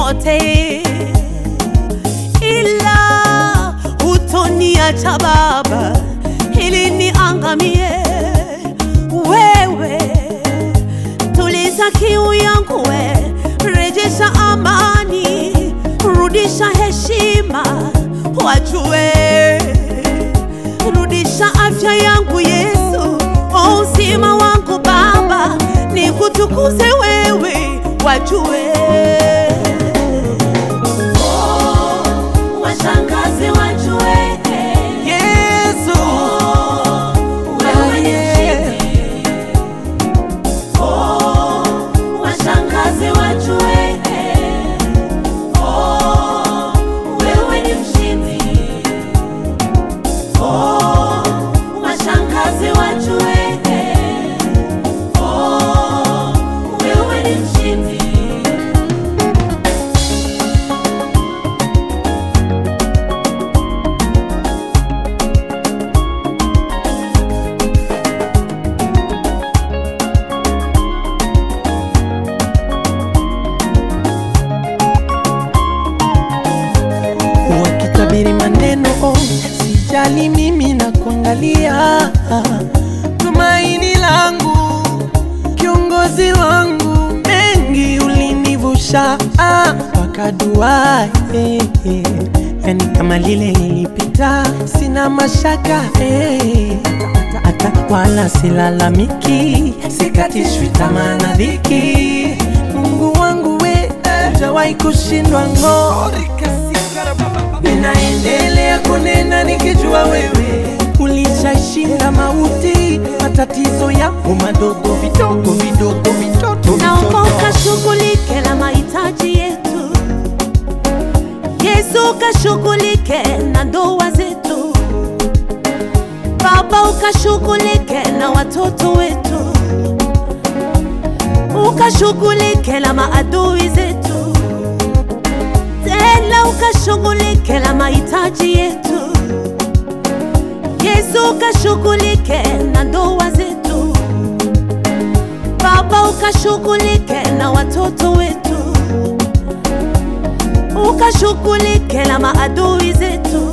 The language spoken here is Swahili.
yote, ila hutoniacha Baba ili niangamie. Wewe tuliza kiu yangu, rejesha amani, rudisha heshima wajue, rudisha afya yangu Yesu, uzima wangu Baba, nikutukuze wewe wajue. Washangazi wajue Yesu, wewe ni mshindi. Washangazi wajue wewe ni mshindi. Washangazi wajue wewe ni mshindi. Wakitabiri maneno, sijali mimi na kuangalia. Tumaini langu, kiongozi wangu, mengi ulinivusha mpaka dua, yani kama lile lilipita, sina mashaka hata wala silalamiki, sikatishwi tamaa na dhiki. Mungu wangu hujawahi kushindwa ngo. Ninaendelea kunena nikijua wewe ulishashinda mauti, matatizo yako madogo vidogo vidogo vitoto. Naomba ukashughulike na mahitaji yetu Yesu, ukashughulike na ndoa zetu Baba, ukashughulike na watoto wetu, ukashughulike na maadui zetu, tena ukashughulike na mahitaji yetu Yesu, ukashughulike na ndoa zetu Baba, ukashughulike na watoto wetu, ukashughulike na maadui zetu.